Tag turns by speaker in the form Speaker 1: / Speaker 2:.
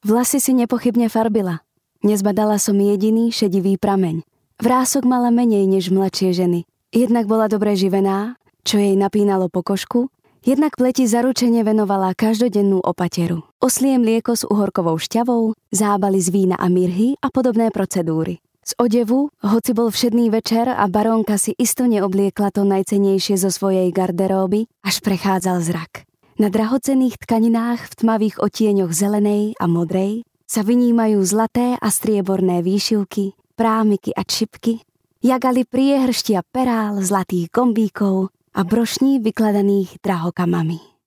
Speaker 1: Vlasy si nepochybne farbila. Nezbadala som jediný šedivý prameň. Vrások mala menej než mladšie ženy. Jednak bola dobre živená, čo jej napínalo pokožku, jednak pleti zaručene venovala každodennú opateru. Oslie mlieko s uhorkovou šťavou, zábaly z vína a mirhy a podobné procedúry. Z odevu, hoci bol všedný večer a barónka si isto neobliekla to najcennejšie zo svojej garderóby, až prechádzal zrak. Na drahocenných tkaninách v tmavých odtieňoch zelenej a modrej sa vynímajú zlaté a strieborné výšivky, prámiky a čipky, jagali priehrštia perál, zlatých gombíkov a brošní vykladaných drahokamami.